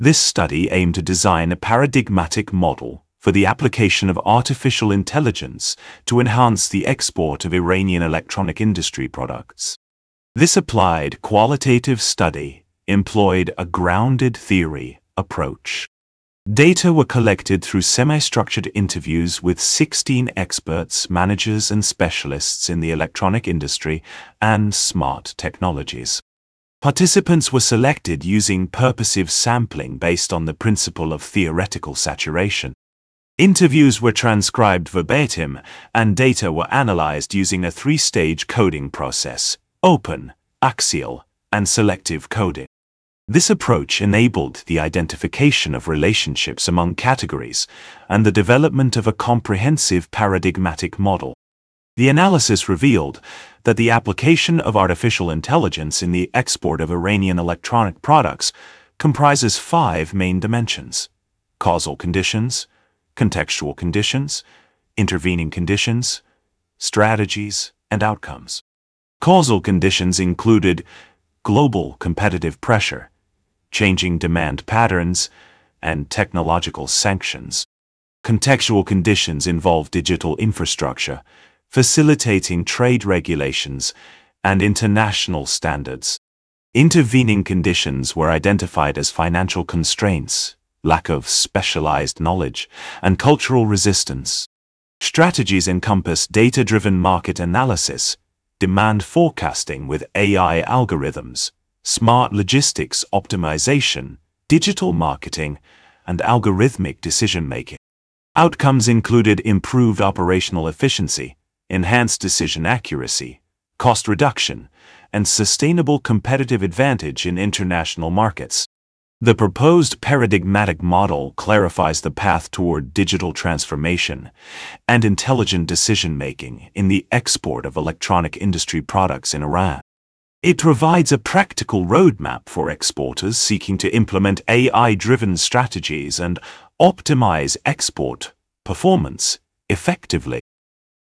This study aimed to design a paradigmatic model for the application of artificial intelligence to enhance the export of Iranian electronic industry products. This applied qualitative study employed a grounded theory approach. Data were collected through semi-structured interviews with 16 experts, managers, and specialists in the electronic industry and smart technologies. Participants were selected using purposive sampling based on the principle of theoretical saturation. Interviews were transcribed verbatim, and data were analyzed using a three-stage coding process: open, axial, and selective coding. This approach enabled the identification of relationships among categories and the development of a comprehensive paradigmatic model. The analysis revealed that the application of artificial intelligence in the export of Iranian electronic products comprises 5 main dimensions: causal conditions, contextual conditions, intervening conditions, strategies, and outcomes. Causal conditions included global competitive pressure, changing demand patterns, and technological sanctions. Contextual conditions involve digital infrastructure, facilitating trade regulations and international standards. Intervening conditions were identified as financial constraints, lack of specialized knowledge, and cultural resistance. Strategies encompass data-driven market analysis, demand forecasting with AI algorithms, smart logistics optimization, digital marketing, and algorithmic decision-making. Outcomes included improved operational efficiency, enhanced decision accuracy, cost reduction, and sustainable competitive advantage in international markets. The proposed paradigmatic model clarifies the path toward digital transformation and intelligent decision-making in the export of electronic industry products in Iran. It provides a practical roadmap for exporters seeking to implement AI-driven strategies and optimize export performance effectively.